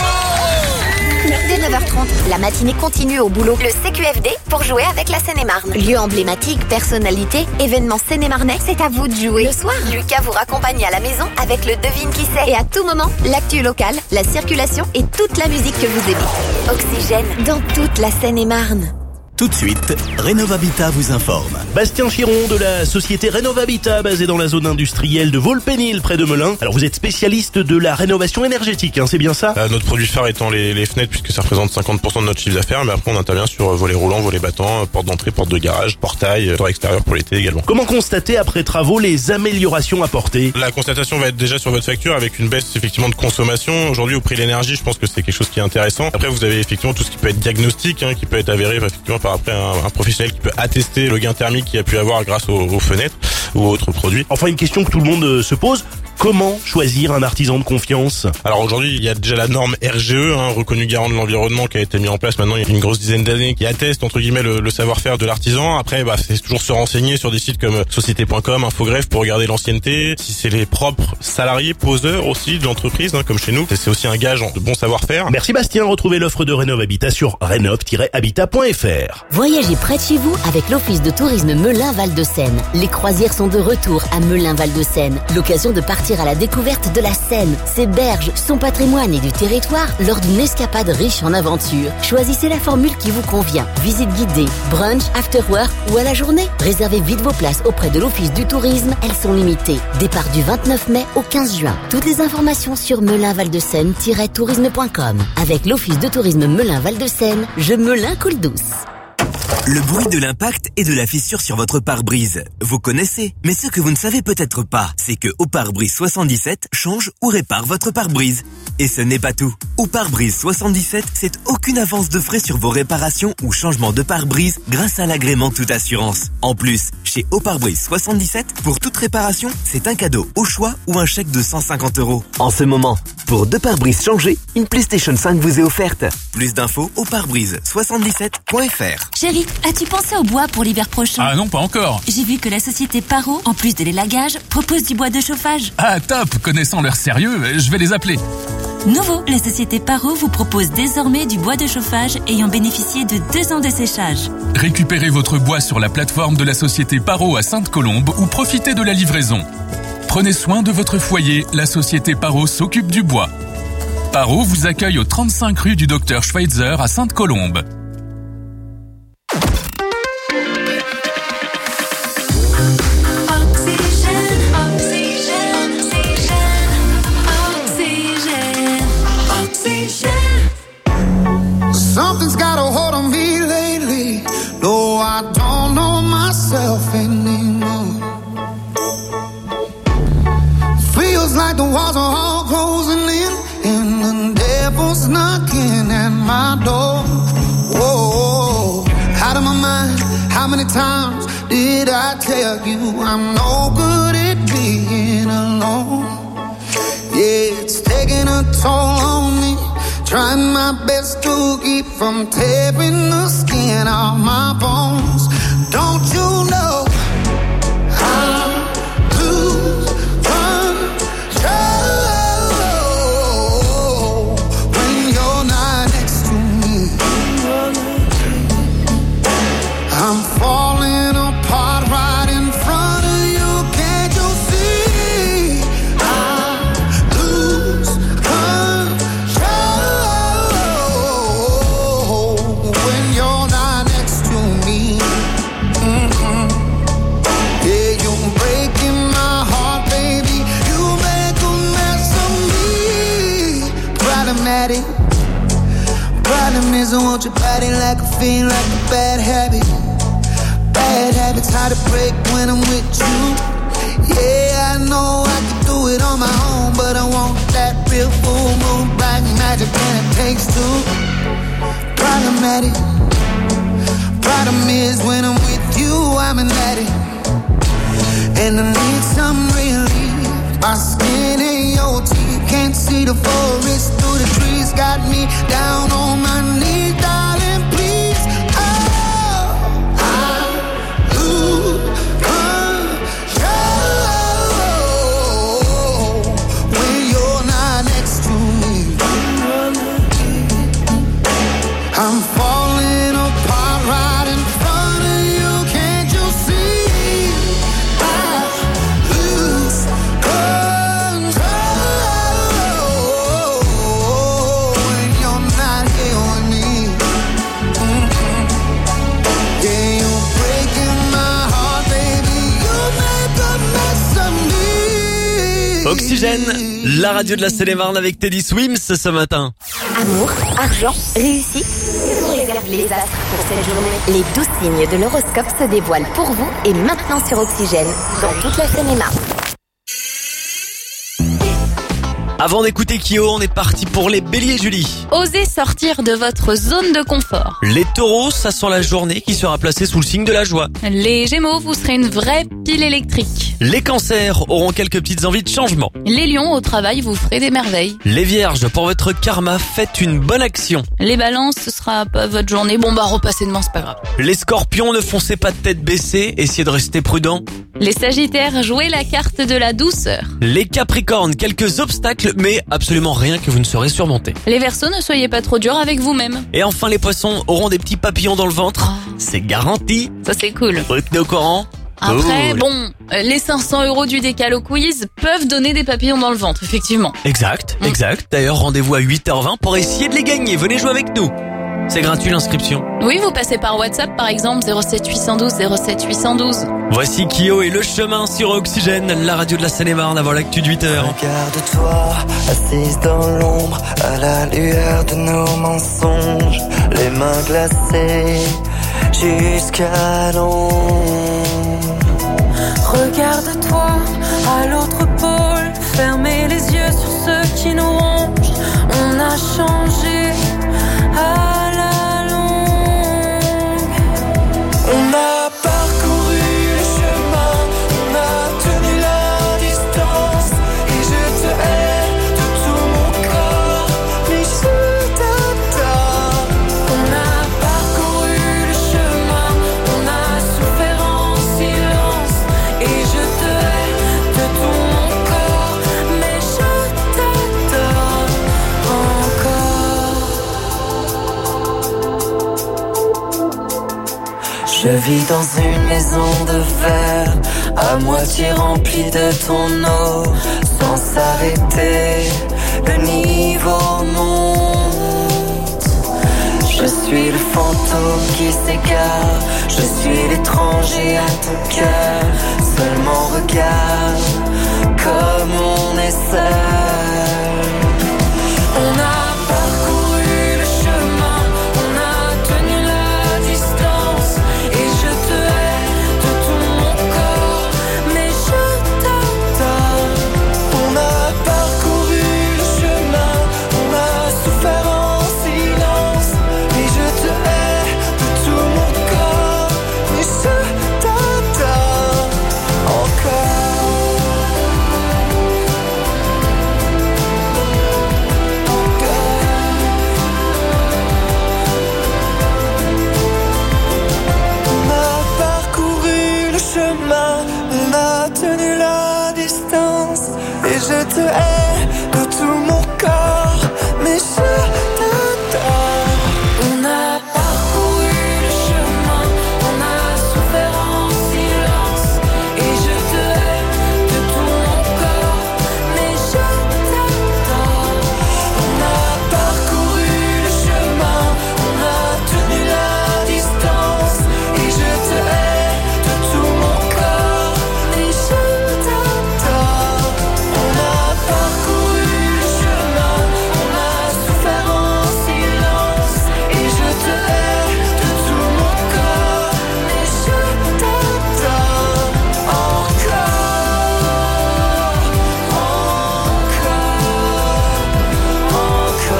bravo! Dès neuf heures trente, la matinée continue au boulot. Le C Q F D pour jouer avec la Seine-et-Marne. Lieu emblématique, personnalité, événement Seine-et-Marnais, c'est à vous de jouer. Le soir, Lucas vous raccompagne à la maison avec le devine qui c'est. Et à tout moment, l'actu locale, la circulation et toute la musique que vous aimez. Oxygène, dans toute la Seine-et-Marne. Tout de suite, Rénov'Habitat vous informe. Bastien Chiron de la société Rénov'Habitat basée dans la zone industrielle de Volpénil près de Melun. Alors vous êtes spécialiste de la rénovation énergétique, hein, c'est bien ça? Euh, notre produit phare étant les, les fenêtres puisque ça représente cinquante pour cent de notre chiffre d'affaires, mais après on intervient sur euh, volets roulants, volets battants, euh, portes d'entrée, portes de garage, portail, euh, toit extérieur pour l'été également. Comment constater après travaux les améliorations apportées? La constatation va être déjà sur votre facture avec une baisse effectivement de consommation. Aujourd'hui au prix de l'énergie, je pense que c'est quelque chose qui est intéressant. Après vous avez effectivement tout ce qui peut être diagnostic, hein, qui peut être avéré effectivement par après un, un professionnel qui peut attester le gain thermique qu'il a pu avoir grâce aux, aux fenêtres ou autres produits. Enfin une question que tout le monde euh, se pose, comment choisir un artisan de confiance? Alors aujourd'hui, il y a déjà la norme R G E, hein, reconnu garant de l'environnement, qui a été mis en place maintenant il y a une grosse dizaine d'années, qui atteste entre guillemets le, le savoir-faire de l'artisan. Après, bah, c'est toujours se renseigner sur des sites comme société point com, Infogreffe pour regarder l'ancienneté, si c'est les propres salariés, poseurs aussi de l'entreprise, hein, comme chez nous. C'est aussi un gage de bon savoir-faire. Merci Bastien, retrouvez l'offre de Rénov'Habitat sur rénov tiret habitat point f r. Voyagez près de chez vous avec l'Office de tourisme Melun-Val-de-Seine. Les croisières sont de retour à Melun-Val-de-Seine. L'occasion de partir à la découverte de la Seine, ses berges, son patrimoine et du territoire lors d'une escapade riche en aventures. Choisissez la formule qui vous convient. Visite guidée, brunch, after work ou à la journée. Réservez vite vos places auprès de l'Office du tourisme. Elles sont limitées. Départ du vingt-neuf mai au quinze juin. Toutes les informations sur melun val de seine tiret tourisme point com. Avec l'Office de tourisme Melun-Val-de-Seine, je Melun coule douce. Le bruit de l'impact et de la fissure sur votre pare-brise. Vous connaissez, mais ce que vous ne savez peut-être pas, c'est que Au Pare-Brise soixante-dix-sept change ou répare votre pare-brise. Et ce n'est pas tout. Au Pare-Brise soixante-dix-sept, c'est aucune avance de frais sur vos réparations ou changements de pare-brise grâce à l'agrément toute assurance. En plus, chez Au Pare-Brise soixante-dix-sept, pour toute réparation, c'est un cadeau au choix ou un chèque de cent cinquante euros. En ce moment, pour deux pare-brises changés, une PlayStation cinq vous est offerte. Plus d'infos au pare-brise soixante-dix-sept point f r. Chérie, as-tu pensé au bois pour l'hiver prochain? Ah non, pas encore. J'ai vu que la société Paro, en plus de l'élagage, propose du bois de chauffage. Ah top, connaissant leur sérieux, je vais les appeler. Nouveau, la société Paro vous propose désormais du bois de chauffage ayant bénéficié de deux ans de séchage. Récupérez votre bois sur la plateforme de la société Paro à Sainte-Colombe ou profitez de la livraison. Prenez soin de votre foyer, la société Paro s'occupe du bois. Paro vous accueille au trente-cinq rue du Docteur Schweitzer à Sainte-Colombe. times did I tell you I'm no good at being alone? Yeah, it's taking a toll on me. Trying my best to keep from tearing the skin off my bones. Don't you know I lose control when you're not next to me? I'm falling apart right in front of you. Can't you see? I lose control when you're not next to me. Mm-mm. Yeah, you're breaking my heart, baby. You make a mess of me. Problematic. Problem is I want your body like a fiend, like a bad habit. Bad habits hard to break when I'm with you. Yeah, I know I can do it on my own, but I want that real full moon black magic, and it takes two. Problematic. Problem is when I'm with you, I'm an addict, and I need some relief. My skin and your teeth can't see the forest through the trees. Got me down on my knees, darling, please. Oh, I lose control when you're not next to me. I'm falling apart right in front of you. Can't you see? I lose control when you're not here with me. Mm-mm. Yeah, you're breaking my heart, baby. You make a mess of me. Oxygène, la radio de la Seine-et-Marne avec Teddy Swims ce matin. Amour, argent, réussite. Que vous réservent les astres pour cette journée? Les douze signes de l'horoscope se dévoilent pour vous et maintenant sur Oxygène, dans toute la Seine-et-Marne. Avant d'écouter Kyo, on est parti pour les béliers, Julie. Osez sortir de votre zone de confort. Les taureaux, ça sent la journée qui sera placée sous le signe de la joie. Les gémeaux, vous serez une vraie pile électrique. Les cancers auront quelques petites envies de changement. Les lions, au travail, vous ferez des merveilles. Les vierges, pour votre karma, faites une bonne action. Les balances, ce sera pas votre journée. Bon bah repassez demain, c'est pas grave. Les scorpions, ne foncez pas de tête baissée, essayez de rester prudent. Les sagittaires, jouez la carte de la douceur. Les capricornes, quelques obstacles, mais absolument rien que vous ne saurez surmonter. Les verseaux, ne soyez pas trop durs avec vous-même. Et enfin, les poissons auront des petits papillons dans le ventre. Oh. C'est garanti. Ça c'est cool. Vous êtes au courant? Après, Cool. bon, euh, les cinq cents euros du décalo quiz peuvent donner des papillons dans le ventre, effectivement. Exact, Mm. exact. D'ailleurs, rendez-vous à huit heures vingt pour essayer de les gagner. Venez jouer avec nous. C'est gratuit l'inscription. Oui, vous passez par WhatsApp par exemple, zéro sept huit un deux zéro sept huit un deux. Voici Kyo et le chemin sur Oxygène, la radio de la Seine-et-Marne avant l'actu de huit heures. Regarde-toi, assise dans l'ombre, à la lueur de nos mensonges, les mains glacées jusqu'à l'ombre. Regarde-toi à l'autre pôle, fermez les yeux sur ceux qui nous rongent. On a changé à la longue. On a parcouru le chemin, on a tenu la distance, et je te hais de tout mon corps, mais je t'adore. On a parcouru le chemin, on a souffert en silence, et je te hais de tout mon corps, mais je t'adore encore. Je vis dans une maison de verre, à moitié remplie de ton eau, sans s'arrêter, le niveau monte. Je suis le fantôme qui s'égare, je suis l'étranger à ton cœur. Seulement regarde comme on est seul. On a parcouru le chemin, on a tenu la distance, et je te hais de tout mon corps, mais je t'adore. On a parcouru le chemin, on a souffert en silence, et je te hais de tout mon corps, mais je tenu la distance et je te hais de tout mon corps, mais je t'adore. On a parcouru le chemin, on a souffert en silence, et je te hais de tout mon corps, mais je t'adore. On a parcouru le chemin, on a tenu la distance, et je te hais de tout mon corps, mais je t'adore. On a parcouru le chemin, on a souffert en silence, et je te hais de tout mon corps, mais je t'adore. Encore, encore,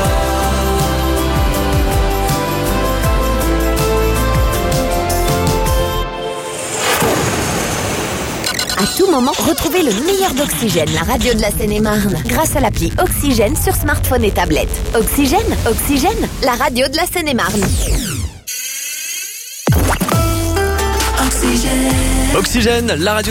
À tout moment, retrouvez le meilleur d'Oxygène, la radio de la Seine-et-Marne, grâce à l'appli Oxygène sur smartphone et tablette. Oxygène, Oxygène, la radio de la Seine-et-Marne. Oxygène, la radio